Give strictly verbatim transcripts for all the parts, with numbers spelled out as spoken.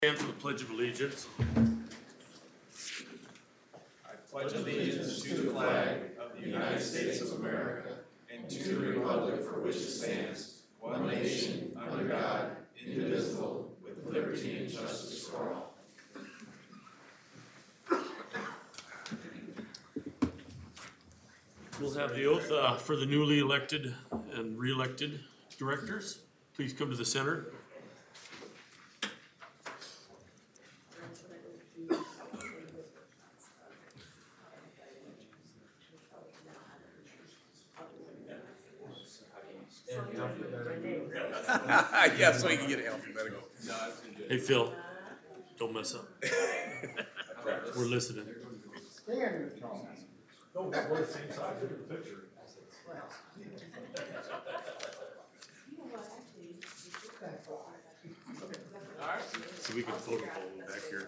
Stand for the Pledge of Allegiance. I pledge allegiance to the flag of the United States of America and to the republic for which it stands, one nation, under God, indivisible, with liberty and justice for all. We'll have the oath uh, for the newly elected and re-elected directors. Please come to the center. Yeah, so you can get it alphabetical. Hey, Phil, don't mess up. We're listening. So we can photo ball back here.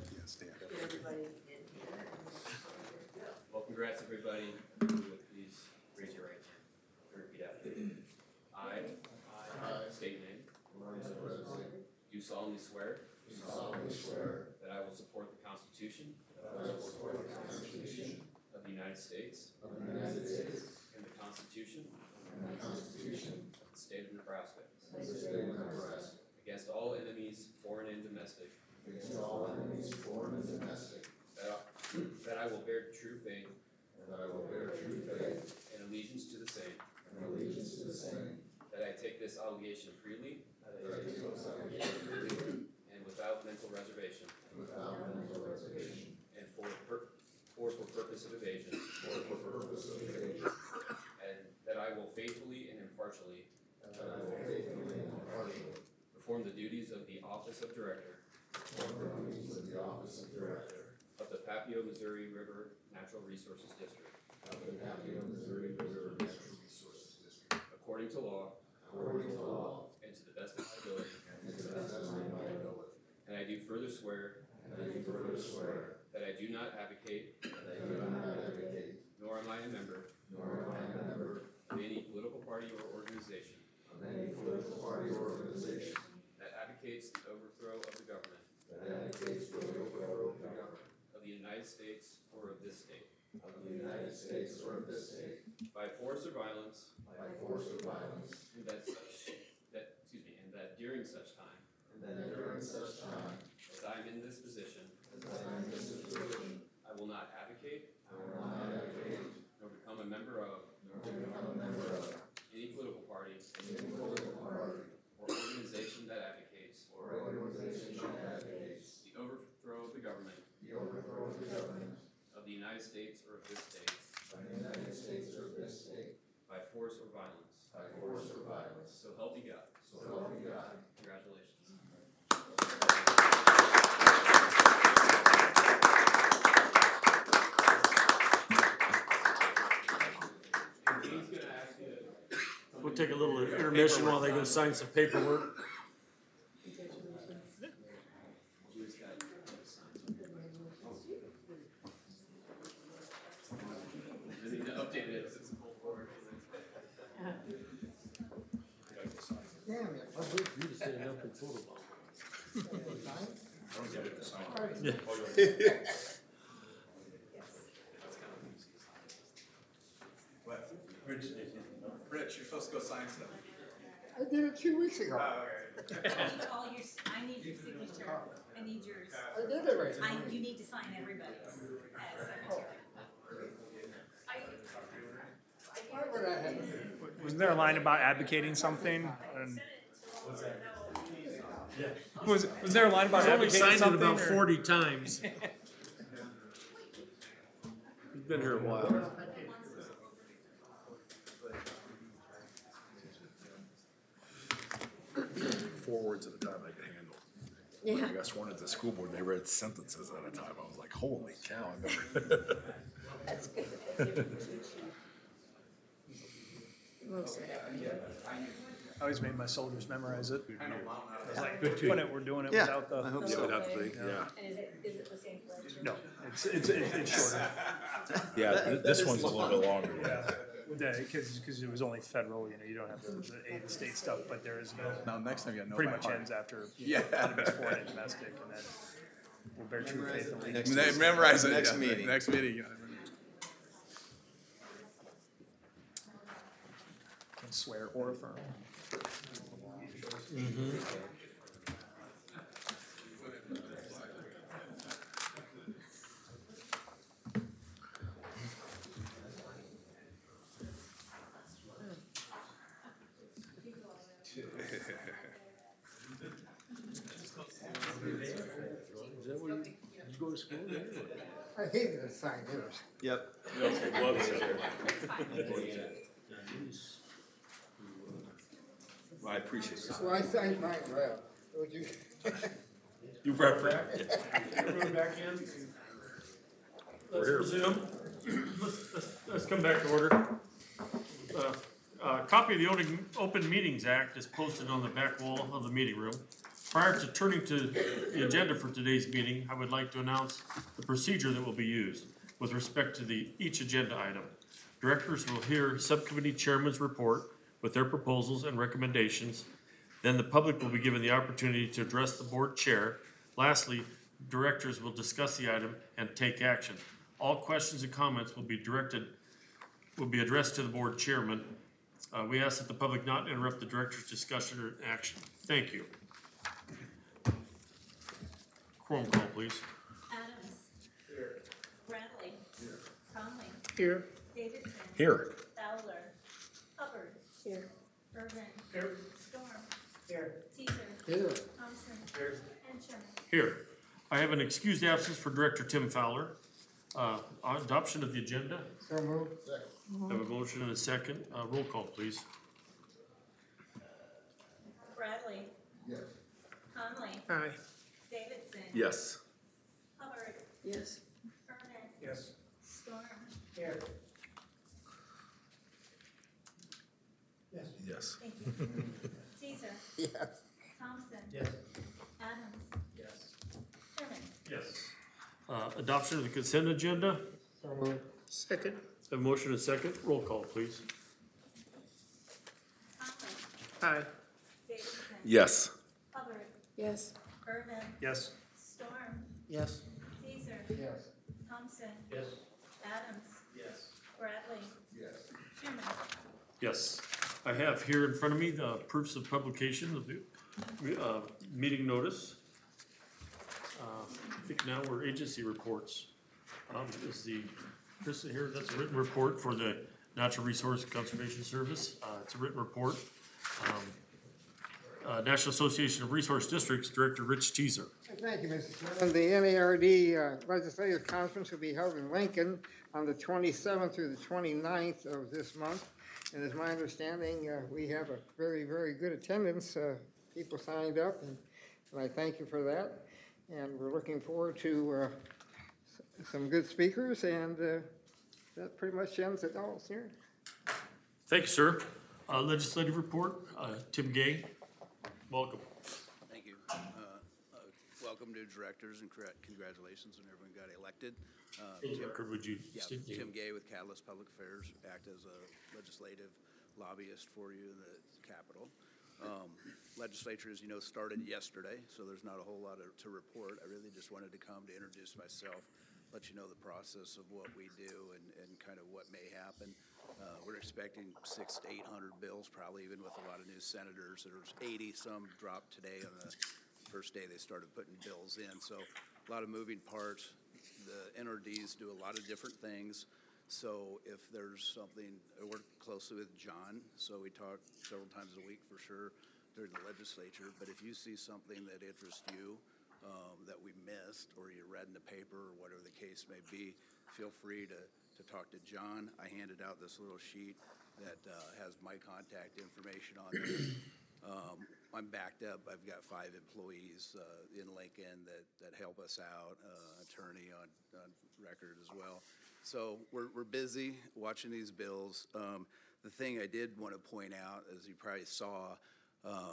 Well, congrats, everybody. Please raise your right hand and repeat after me. I, I, state name, do solemnly swear that I will support the Constitution of the United States and the Constitution of the State of Nebraska against all enemies, foreign and domestic, that I, that I will bear true faith and allegiance to the same, that I take this obligation freely and without mental reservation and for pur- or for purpose of evasion, and that I will faithfully and impartially perform the duties of the office of director of the Papio, Missouri River Natural Resources District according to law and to the best of my ability. And I do further swear that I do not advocate nor am I a member of any political party or organization that advocates the overthrow of the government of the United States or of this state by force or violence, and that such that excuse me, and that during such time as I am in this position, I will not advocate nor become a member of any political party or organization that advocates the overthrow of the government of the United States or of this state by force or violence. So help me God. Congratulations. We'll take a little intermission while they go sign some paperwork. Damn it. I'll wait for you to stand up and photo bomb. What? Rich, Rich, you're supposed to go sign stuff. I did it two weeks ago. Oh, okay. All your, I need your signature, I need yours. I did it right. I, you need to sign everybody's as secretary. Why would I have? Wasn't there a line about advocating something? And was was there a line about He's only advocating signed it something? about or- forty times. He's been here a while. Four words at a time I could handle. When I got sworn into the school board, they read sentences at a time. I was like, holy cow, I never. That's good that they didn't teach you most of that. I always made my soldiers memorize it. I was like, doing it, we're doing it without the. I hope so. Without the thing, yeah. And is it, is it the same pledge? No, it's it's it's, it's shorter. Yeah, th- this one's a little bit longer. Yeah. Because, because it was only federal, you know, you don't have the, the aid and state stuff, but there is no, Now, next time you gotta know pretty by much heart. ends after Yeah. enemies foreign and domestic, and then we'll bear true faith and allegiance. Me- Memorize it. Next yeah, meeting. Next meeting. yeah. Can swear or affirm. I hated the sign, it was. Yep. I appreciate it. Well, I signed mine well. Would you? You represent. Let's resume. Let's, let's, let's come back to order. Uh, A copy of the Open, Open Meetings Act is posted on the back wall of the meeting room. Prior to turning to the agenda for today's meeting, I would like to announce the procedure that will be used with respect to the, each agenda item. Directors will hear subcommittee chairman's report with their proposals and recommendations. Then the public will be given the opportunity to address the board chair. Lastly, directors will discuss the item and take action. All questions and comments will be directed, will be addressed to the board chairman. Uh, we ask that the public not interrupt the director's discussion or action. Thank you. Quorum call, please. Adams. Here. Bradley. Here. Conley. Here. Davidson. Here. Fowler. Hubbard. Here. Irvin. Here. Storm. Here. Teaser. Here. Thompson. And Sherman. Here. I have an excused absence for Director Tim Fowler. Uh, adoption of the agenda. So moved. I have a motion and a second. Uh, roll call, please. Bradley. Yes. Conley. Aye. Davidson. Yes. Hubbard. Yes. Irvin. Yes. Storm. Here. Yes. Yes. Thank you. Teaser. Yes. Thompson. Yes. Adams. Yes. Sherman. Yes. Uh, adoption of the consent agenda. So moved. Second. A motion and a second. Roll call, please. Conley. Aye. Davidson. Yes. Hubbard. Yes. Irvin. Yes. Storm. Yes. Teaser. Yes. Thompson. Yes. Adams. Yes. Bradley. Yes. Sherman. Yes. I have here in front of me the proofs of publication of the, uh, meeting notice. Uh, I think now we're agency reports. Um, is the, Chris, here, that's a written report for the Natural Resource Conservation Service. Uh, it's a written report. Um, uh, National Association of Resource Districts, Director Rich Teaser. Thank you, Mister Chairman. The N A R D uh, Legislative Conference will be held in Lincoln on the twenty-seventh through the twenty-ninth of this month. And as my understanding, uh, we have a very, very good attendance. Uh, people signed up, and, and I thank you for that. And we're looking forward to uh, s- some good speakers, and uh, that pretty much ends it all, sir. Thank you, sir. Uh, legislative report, uh, Tim Gay, welcome. Thank you. Uh, uh, Welcome to directors and congrat- congratulations on everyone got elected. Uh, Tim- Record, would you Yeah, state your Tim Gay with Catalyst Public Affairs, act as a legislative lobbyist for you in the Capitol. Um, Legislature, as you know, started yesterday, so there's not a whole lot of- to report. I really just wanted to come to introduce myself, let you know the process of what we do and, and kind of what may happen. Uh, We're expecting six to eight hundred bills, probably even with a lot of new senators. There's eighty, some dropped today on the first day they started putting bills in. So a lot of moving parts. The N R Ds do a lot of different things. So if there's something, I work closely with John, so we talk several times a week for sure during the legislature. But if you see something that interests you, um, that we missed, or you read in the paper, or whatever the case may be, feel free to, to talk to John. I handed out this little sheet that uh, has my contact information on there. Um, I'm backed up. I've got five employees uh, in Lincoln that, that help us out, uh, attorney on, on record as well. So we're, we're busy watching these bills. Um, the thing I did want to point out, as you probably saw, um,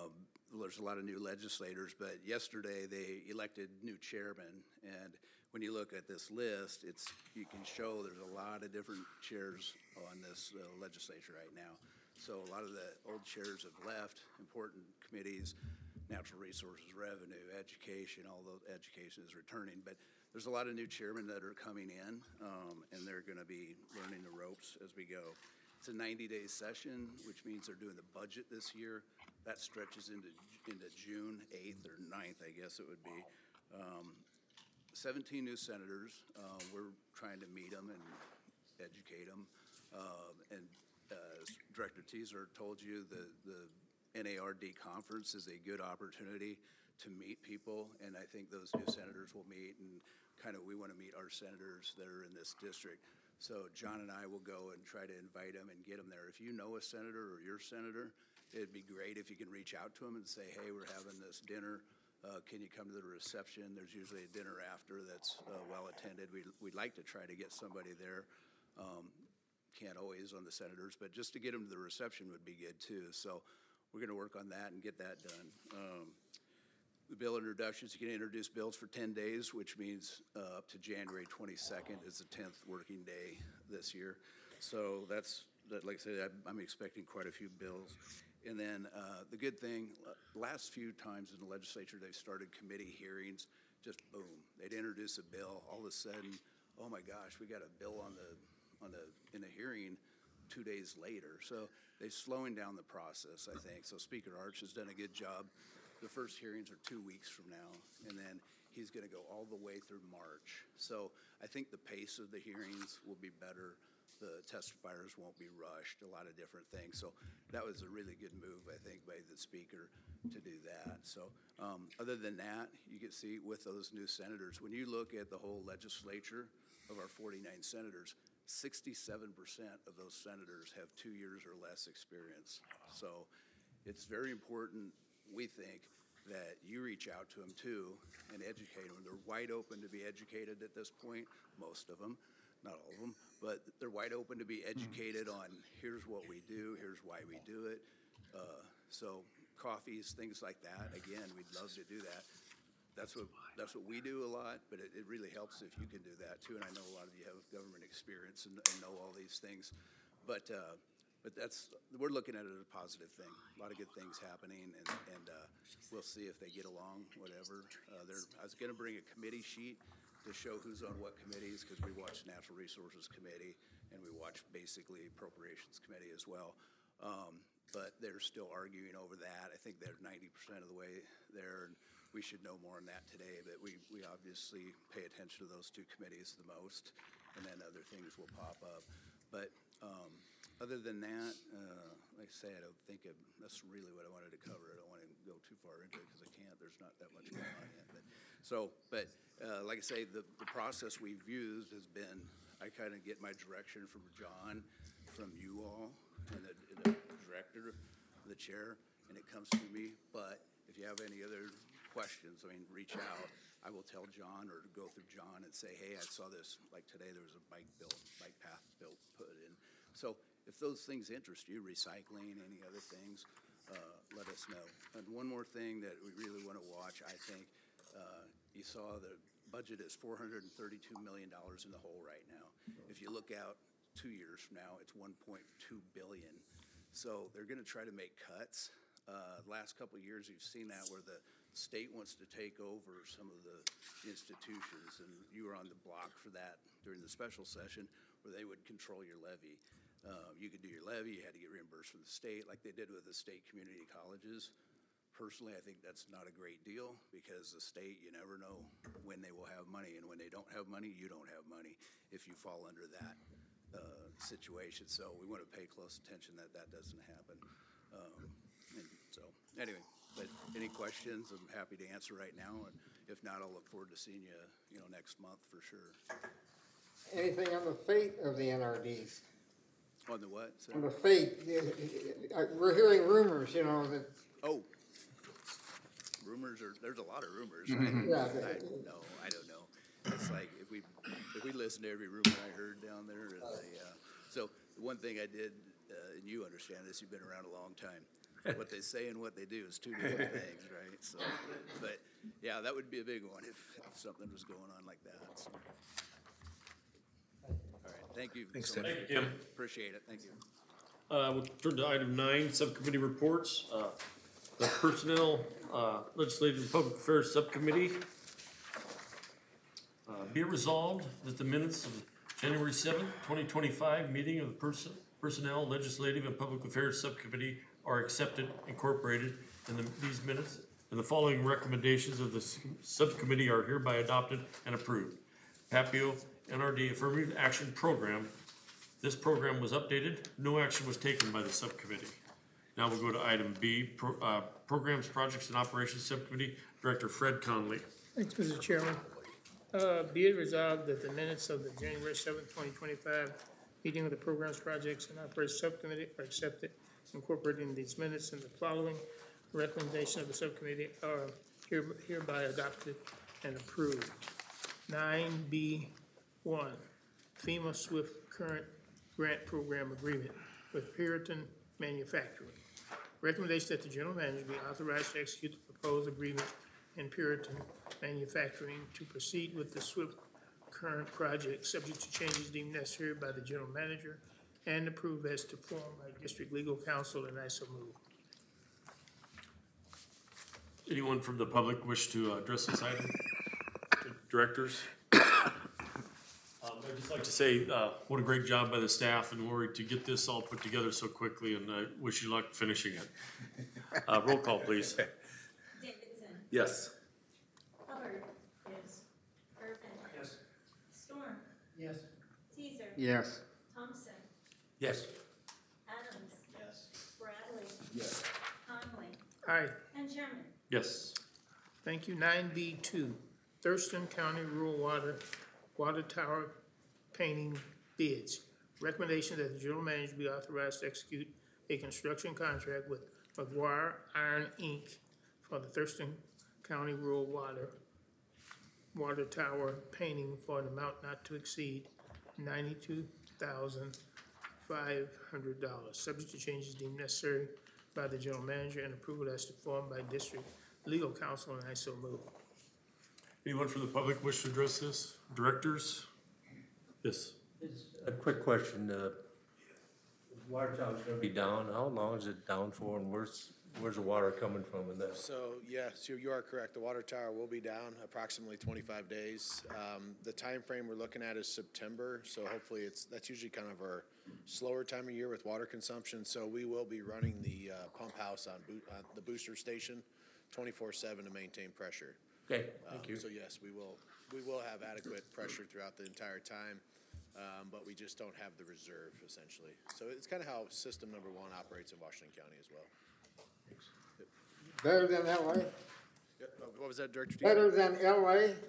there's a lot of new legislators, but yesterday they elected new chairman. And when you look at this list, it's, you can show there's a lot of different chairs on this uh, legislature right now. So a lot of the old chairs have left, important committees, natural resources, revenue, education, although education is returning. But there's a lot of new chairmen that are coming in, um, and they're gonna be learning the ropes as we go. It's a ninety-day session, which means they're doing the budget this year. That stretches into, into June eighth or ninth, I guess it would be. Um, seventeen new senators. Uh, we're trying to meet them and educate them. Um, and uh, as Director Teaser told you, the, the N A R D conference is a good opportunity to meet people, and I think those new senators will meet, and kind of we want to meet our senators that are in this district. So John and I will go and try to invite them and get them there. If you know a senator or your senator, it'd be great if you can reach out to them and say, hey, we're having this dinner. Uh, can you come to the reception? There's usually a dinner after that's uh, well attended. We'd, we'd like to try to get somebody there. Um, can't always on the senators, but just to get them to the reception would be good too. So we're going to work on that and get that done. Um, The bill introductions, you can introduce bills for ten days, which means uh, up to January twenty-second is the tenth working day this year. So that's, that, like I said, I'm- I'm expecting quite a few bills. And then uh, the good thing, uh, last few times in the legislature, they've started committee hearings, just boom. They'd introduce a bill, all of a sudden, oh my gosh, we got a bill on the, on the, in a hearing two days later. So they're slowing down the process, I think. So Speaker Arch has done a good job. The first hearings are two weeks from now, and then he's going to go all the way through March. So I think the pace of the hearings will be better. The testifiers won't be rushed, a lot of different things. So that was a really good move, I think, by the speaker to do that. So um, other than that, you can see with those new senators, when you look at the whole legislature of our forty-nine senators, sixty-seven percent of those senators have two years or less experience. So it's very important, we think, that you reach out to them too and educate them. They're wide open to be educated at this point, most of them, not all of them, but they're wide open to be educated on here's what we do, here's why we do it. Uh, so coffees, things like that, again, we'd love to do that. That's what, that's what we do a lot, but it, it really helps if you can do that too. And I know a lot of you have government experience and, and know all these things. But uh, But that's, we're looking at it as a positive thing. A lot of good things happening, and, and uh, we'll see if they get along, whatever. Uh, they're, I was going to bring a committee sheet to show who's on what committees, because we watch Natural Resources Committee, and we watch basically Appropriations Committee as well. Um, but they're still arguing over that. I think they're ninety percent of the way there, and we should know more on that today. But we, we obviously pay attention to those two committees the most, and then other things will pop up. But um, other than that, uh, like I say, I don't think it, that's really what I wanted to cover. I don't want to go too far into it because I can't. There's not that much going on yet. But, so, but uh, like I say, the, the process we've used has been, I kind of get my direction from John, from you all, and the, and the director, the chair, and it comes to me. But if you have any other questions, I mean, reach out. I will tell John or go through John and say, hey, I saw this, like today there was a bike bill, bike path bill put in. So if those things interest you, recycling, any other things, uh, let us know. And one more thing that we really want to watch, I think, uh, you saw the budget is four hundred thirty-two million dollars in the hole right now. If you look out two years from now, it's one point two billion dollars. So they're going to try to make cuts. Uh, last couple of years, you've seen that where the state wants to take over some of the institutions, and you were on the block for that during the special session where they would control your levy. Uh, you could do your levy, you had to get reimbursed from the state like they did with the state community colleges. Personally, I think that's not a great deal because the state, you never know when they will have money, and when they don't have money, you don't have money if you fall under that uh, situation. So we want to pay close attention that that doesn't happen. Um, and so anyway, but any questions, I'm happy to answer right now. And if not, I'll look forward to seeing you, you know, next month for sure. Anything on the fate of the N R Ds? On the what? On the fate, uh, we're hearing rumors, you know, that. Oh, rumors are, there's a lot of rumors. Mm-hmm. I, Yeah. I, no, I don't know. It's like if we, if we listen to every rumor I heard down there, and I, uh, so the one thing I did, uh, and you understand this, you've been around a long time. what they say and what they do is two different things, right? So, but, yeah, that would be a big one if, if something was going on like that, so. All right, thank you. Thanks, so much. Thank you, Tim. Appreciate it, thank you. Uh, we'll turn to item nine, subcommittee reports. Uh, the Personnel, uh, Legislative and Public Affairs Subcommittee. Uh, be it resolved that the minutes of the January seventh, twenty twenty-five meeting of the Person, Personnel, Legislative and Public Affairs Subcommittee are accepted, incorporated in the, these minutes, and the following recommendations of the s- subcommittee are hereby adopted and approved. PAPIO N R D Affirmative Action Program. This program was updated. No action was taken by the subcommittee. Now we'll go to item B, Pro, uh, Programs, Projects, and Operations Subcommittee, Director Fred Conley. Thanks, Mister Chairman. Uh, be it resolved that the minutes of the January seventh, twenty twenty-five meeting of the Programs, Projects, and Operations Subcommittee are accepted, incorporating these minutes, and the following recommendation of the subcommittee are here- hereby adopted and approved. Nine B one, FEMA SWIFT Current Grant Program Agreement with Puritan Manufacturing. Recommendation that the general manager be authorized to execute the proposed agreement in Puritan Manufacturing to proceed with the SWIFT current project, subject to changes deemed necessary by the general manager and approved as to form by district legal counsel, and I so move. Anyone from the public wish to address this item? Directors? Um, I'd just like to say, uh, what a great job by the staff and Lori to get this all put together so quickly, and I wish you luck finishing it. Uh, roll call, please. Davidson. Yes. Hubbard. Yes. Irvin. Yes. Storm. Yes. Teaser. Yes. Thompson. Yes. Adams. Yes. Bradley. Yes. Conley. Aye. And Sherman. Yes. Thank you. Nine B two, Thurston County Rural Water, Water Tower Painting Bids. Recommendation that the general manager be authorized to execute a construction contract with McGuire Iron Incorporated for the Thurston County Rural Water, Water Tower Painting for an amount not to exceed ninety-two thousand five hundred dollars, subject to changes deemed necessary by the general manager and approval as to form by district legal counsel, and I so move. Anyone from the public wish to address this? Directors? Yes. A quick question, uh, water tower's gonna be down, how long is it down for, and where's, where's the water coming from in that? So, yes, you, you are correct. The water tower will be down approximately twenty-five days. Um, the time frame we're looking at is September, so hopefully it's, that's usually kind of our slower time of year with water consumption. So we will be running the, uh, pump house on boot, uh, the booster station twenty-four seven to maintain pressure. Okay, Um, thank you. So yes, we will, we will have adequate pressure throughout the entire time, um, but we just don't have the reserve essentially. So it's kind of how system number one operates in Washington County as well. Better than L A? Yep. Uh, What was that, Director? Steve? Better than L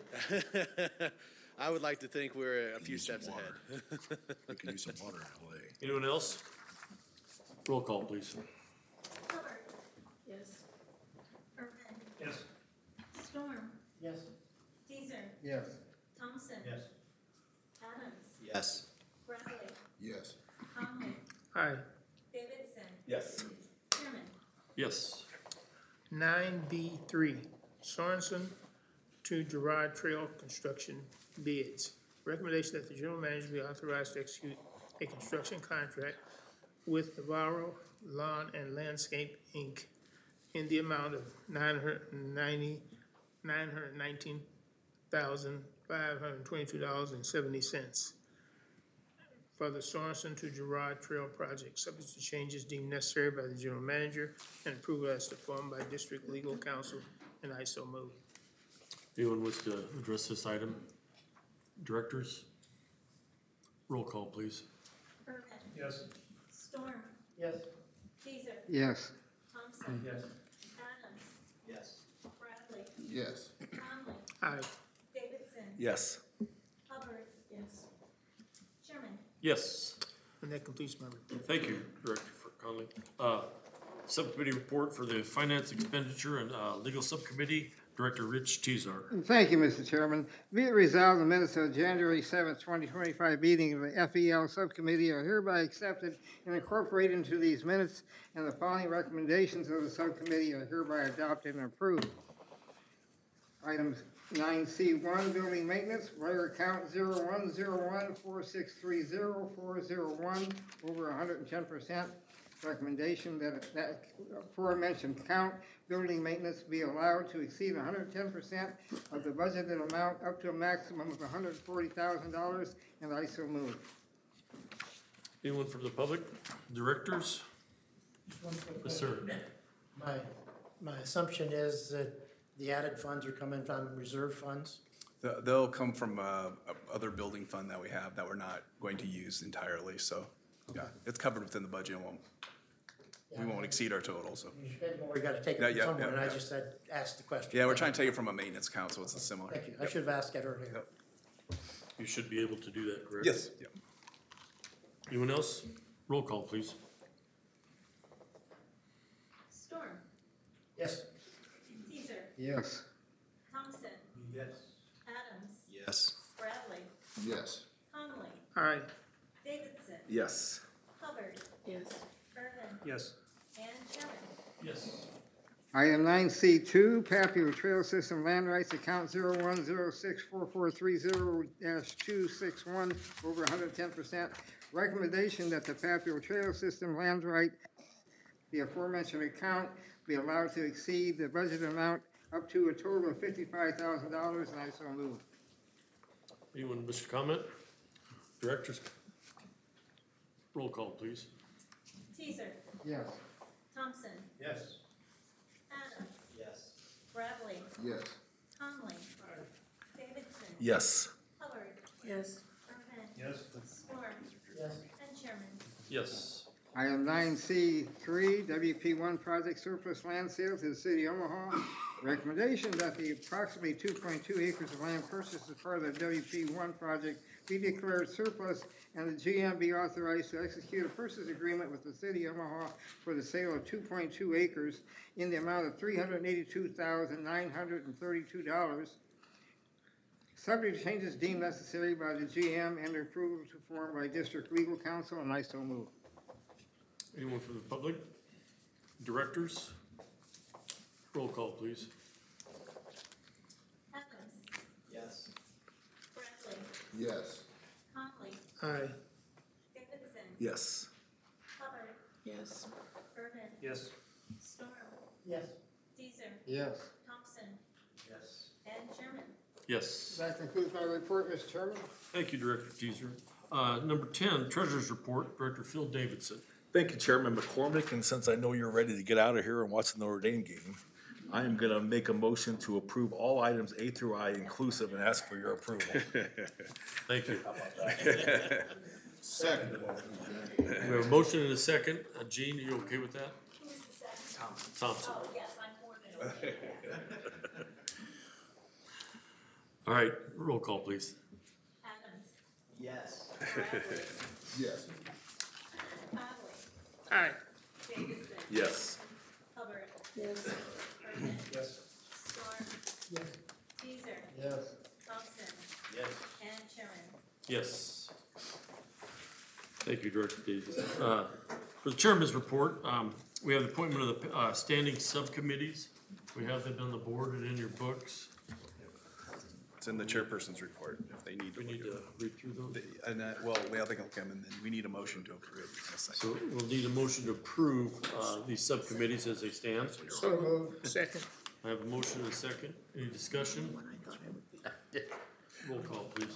A? I would like to think we're a few steps water. ahead. We could use some water in L A. Anyone else? Roll call, please. Hubbard. Yes. Irvin. Yes. Storm. Yes. Teaser. Yes. Thompson. Yes. Adams. Yes. Bradley. Yes. Conley. Aye. Davidson. Yes. Sherman. Yes. Nine B three, Sorenson to Gerard Trail Construction Bids. Recommendation that the general manager be authorized to execute a construction contract with Navarro Lawn and Landscape, Incorporated in the amount of nine hundred ninety, nine hundred nineteen thousand, five hundred twenty-two dollars and seventy cents for the Sorenson to Gerard Trail project, subject to changes deemed necessary by the general manager and approval as to form by district legal counsel, and I so move. Anyone wish to address this item? Directors? Roll call, please. Irvin. Yes. Storm. Yes. Teaser. Yes. Thompson. Yes. Adams. Yes. Bradley. Yes. Conley. Aye. Davidson. Yes. Hubbard. Yes. Sherman. Yes. And that completes my report. Thank you, Director Conley. Uh, Subcommittee report for the Finance Expenditure and uh, Legal Subcommittee, Director Rich Teaser. Thank you, Mister Chairman. Be it resolved, the minutes of January seventh, twenty twenty-five meeting of the F E L Subcommittee are hereby accepted and incorporated into these minutes, and the following recommendations of the subcommittee are hereby adopted and approved. Items nine C one, building maintenance, wire account zero one zero one four six three zero four zero one, over one hundred and ten percent. Recommendation that that aforementioned count, building maintenance, be allowed to exceed one hundred and ten percent of the budgeted amount up to a maximum of one hundred and forty thousand dollars, and I so move. Anyone from the public? Directors? Yes, sir. My, my assumption is that the added funds are coming from reserve funds. Th- They'll come from uh, a other building fund that we have that we're not going to use entirely, so, yeah, it's covered within the budget, and won't, we won't exceed our total, so. You spend more, you gotta take Yeah, it yeah, from somewhere, yeah, and I yeah. just said, asked the question. Yeah, we're trying to take it from a maintenance account, so it's a similar. Thank you, I should have asked that earlier. Yep. You should be able to do that, correct? Yes. Yep. Anyone else? Roll call, please. Storm, Yes. Teaser, Yes. Thompson, Yes. Adams, Yes. Bradley, Yes. Conley, Aye. Davidson, Yes. Hubbard, Yes. Irvin, Yes. and Sherman. Yes. Item nine C two, Papio Trail System Land Rights Account zero one zero six four four three zero dash two six one, over one hundred and ten percent. Recommendation that the Papio Trail System Land Right, the aforementioned account, be allowed to exceed the budget amount up to a total of fifty-five thousand dollars, and I so move. Anyone wish to comment? Directors? Roll call, please. Teaser, Yes. Thompson, Yes. Adams, Yes. Bradley, Yes. Conley, Davidson, Yes. Hubbard, Yes. Irvin, Yes. Storm, Yes. and Sherman. Yes. Item nine C three, W P one project surplus land sale to the city of Omaha. Recommendation that the approximately two point two acres of land purchased as part of the W P one project be declared surplus, and the G M be authorized to execute a purchase agreement with the city of Omaha for the sale of two point two acres in the amount of three hundred eighty-two thousand nine hundred thirty-two dollars. Subject to changes deemed necessary by the G M and approval to form by district legal counsel, and I so move. Anyone from the public? Directors? Roll call, please. Adams, Yes. Bradley, Yes. Conley, Aye. Davidson, Yes. Hubbard, Yes. Irvin, Yes. Storm, Yes. Teaser, Yes. Thompson, Yes. and Sherman. Yes. That concludes my report, Mister Chairman. Thank you, Director Teaser. Uh, number ten, Treasurer's Report, Director Phil Davidson. Thank you, Chairman McCormick, and since I know you're ready to get out of here and watch the Notre Dame game, I am gonna make a motion to approve all items A through I inclusive and ask for your approval. Thank you. Second. We have a motion and a second. Uh, Gene, are you okay with that? Who is the second? Thompson. Oh, yes, I'm more than okay. All right, roll call, please. Adams, Yes. Bradley, Yes. Conley, Aye. Davidson, Yes. Hubbard, Yes. Irvin, Yes. Storm, Yes. Teaser, Yes. Thompson, Yes. and Sherman. Yes. Thank you, Director Davis. Uh, For the Chairman's report, um, we have the appointment of the uh, standing subcommittees. We have them on the board and in your books. It's in the chairperson's report, if they need to. We need to read through those. They- And, uh, well, we have to come, and then we need a motion to approve in a second. So we'll need a motion to approve uh, these subcommittees as they stand. So moved. Second. I have a motion and a second. Any discussion? Roll call, please.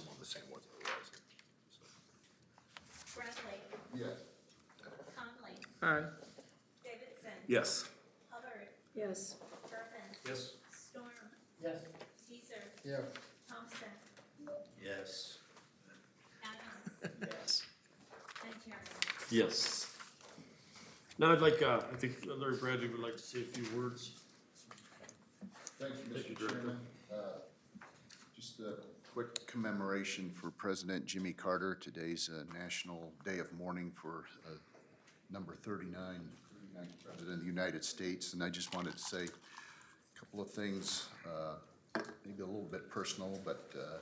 Bradley, Yes. Conley, Aye. Davidson, Yes. Hubbard, Yes. Irvin, Yes. Storm, Yes. Teaser, Yes. Thompson, Yes. Adams, Yes. and Sherman. Yes. Now I'd like, uh, I think Larry Bradley would like to say a few words. Thank you, Thank you, Mister Director. Chairman. Uh, Just a quick commemoration for President Jimmy Carter. Today's uh, National Day of Mourning for uh, number thirty-nine, thirty-ninth President of the United States. And I just wanted to say a Couple of things, uh, maybe a little bit personal, but uh,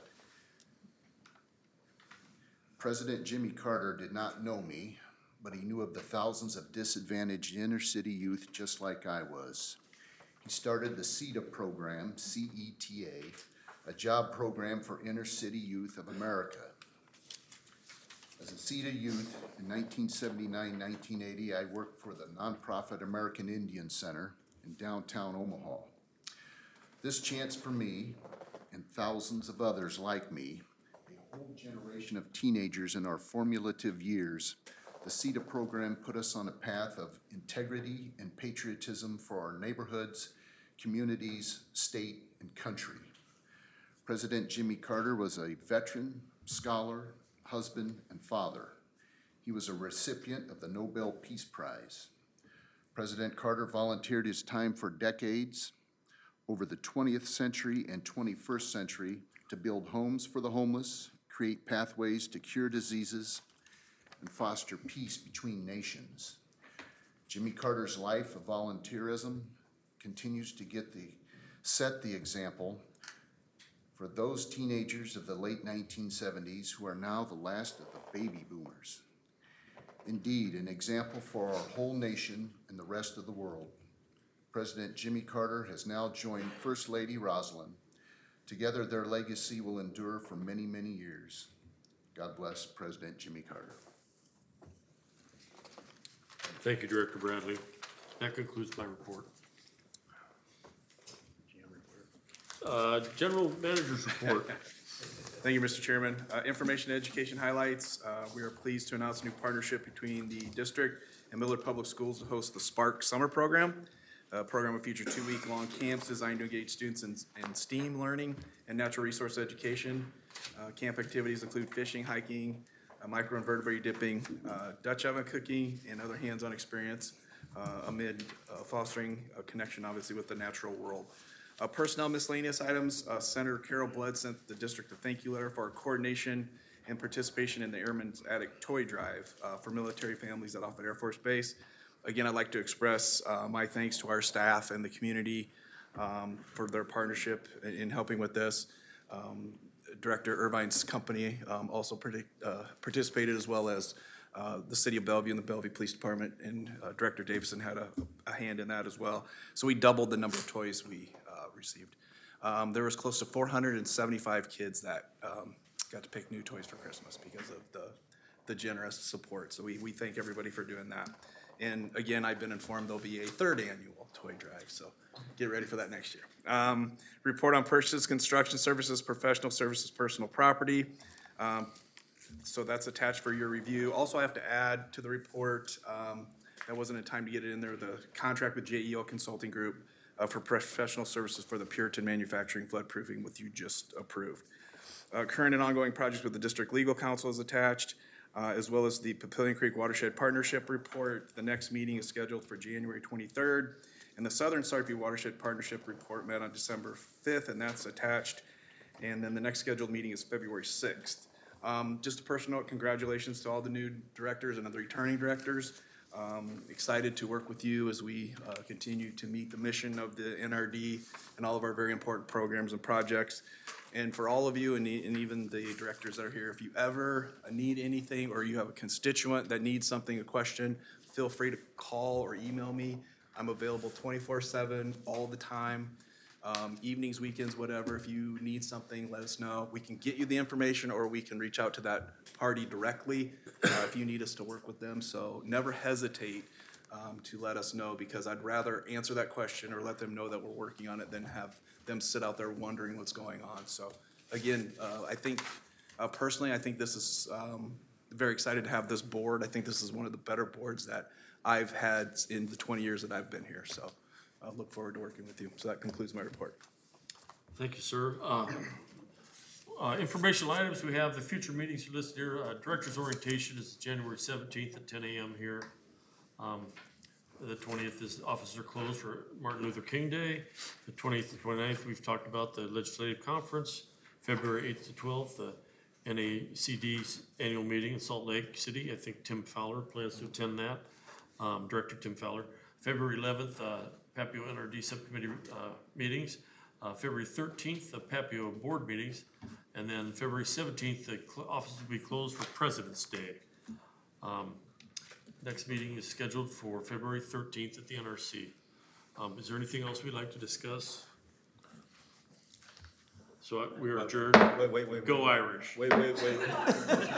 President Jimmy Carter did not know me, but he knew of the thousands of disadvantaged inner city youth just like I was. He started the C E T A program, C E T A, a job program for inner city youth of America. As a C E T A youth in nineteen seventy-nine, nineteen eighty, I worked for the nonprofit American Indian Center in downtown Omaha. This chance for me and thousands of others like me, a whole generation of teenagers in our formative years, the C E T A program put us on a path of integrity and patriotism for our neighborhoods, communities, state, and country. President Jimmy Carter was a veteran, scholar, husband, and father. He was a recipient of the Nobel Peace Prize. President Carter volunteered his time for decades over the twentieth century and twenty-first century to build homes for the homeless, create pathways to cure diseases, and foster peace between nations. Jimmy Carter's life of volunteerism continues to get the, set the example for those teenagers of the late nineteen seventies who are now the last of the baby boomers. Indeed, an example for our whole nation and the rest of the world. President Jimmy Carter has now joined First Lady Rosalynn. Together, their legacy will endure for many, many years. God bless President Jimmy Carter. Thank you, Director Bradley. That concludes my report. Uh, General Manager's report. Thank you, Mister Chairman. Uh, information and education highlights. Uh, we are pleased to announce a new partnership between the district and Millard Public Schools to host the Spark Summer Program. A program will feature two week-long camps designed to engage students in, in STEAM learning and natural resource education. Uh, camp activities include fishing, hiking, uh, microinvertebrate dipping, uh, Dutch oven cooking, and other hands-on experience uh, amid uh, fostering a connection, obviously, with the natural world. Uh, personnel miscellaneous items, uh, Senator Carol Blood sent the district a thank you letter for our coordination and participation in the Airman's Attic Toy Drive uh, for military families at Offutt Air Force Base. Again, I'd like to express uh, my thanks to our staff and the community um, for their partnership in, in helping with this. Um, Director Irvine's company um, also predict, uh, participated, as well as uh, the City of Bellevue and the Bellevue Police Department, and uh, Director Davison had a, a hand in that as well. So we doubled the number of toys we uh, received. Um, there was close to four hundred seventy-five kids that um, got to pick new toys for Christmas because of the, the generous support. So we, we thank everybody for doing that. And again, I've been informed there'll be a third annual toy drive, so get ready for that next year. Um, report on purchases, construction services, professional services, personal property. Um, so that's attached for your review. Also, I have to add to the report, um, that wasn't in time to get it in there, the contract with J E O Consulting Group uh, for professional services for the Puritan Manufacturing flood proofing, which you just approved. Uh, current and ongoing projects with the District Legal Counsel is attached. Uh, as well as the Papillion Creek Watershed Partnership Report. The next meeting is scheduled for January twenty-third. And the Southern Sarpy Watershed Partnership Report met on December fifth, and that's attached. And then the next scheduled meeting is February sixth. Um, just a personal note, congratulations to all the new directors and the returning directors. Um, excited to work with you as we uh, continue to meet the mission of the N R D and all of our very important programs and projects. And for all of you, and, and even the directors that are here, if you ever need anything or you have a constituent that needs something, a question, feel free to call or email me. I'm available twenty-four seven all the time, um, evenings, weekends, whatever. If you need something, let us know. We can get you the information, or we can reach out to that party directly uh, if you need us to work with them. So never hesitate um, to let us know, because I'd rather answer that question or let them know that we're working on it than have them sit out there wondering what's going on. So again, uh, I think, uh, personally, I think this is, um, very excited to have this board. I think this is one of the better boards that I've had in the twenty years that I've been here. So I look forward to working with you. So that concludes my report. Thank you, sir. Uh, uh, informational items, we have the future meetings listed here. Uh, Director's orientation is January seventeenth at ten A M here. Um, The twentieth is offices are closed for Martin Luther King Day. The twentieth and twenty-ninth, we've talked about the legislative conference. February eighth to twelfth, the N A C D's annual meeting in Salt Lake City. I think Tim Fowler plans to attend that, um, Director Tim Fowler. February eleventh, uh, Papio N R D Subcommittee, uh, meetings. Uh, February thirteenth, the Papio Board meetings. And then February seventeenth, the cl- office will be closed for President's Day. Um, next meeting is scheduled for February thirteenth at the N R C. Um, is there anything else we'd like to discuss? So uh, we are adjourned. Wait, wait, wait. Go Irish. Wait, wait, wait.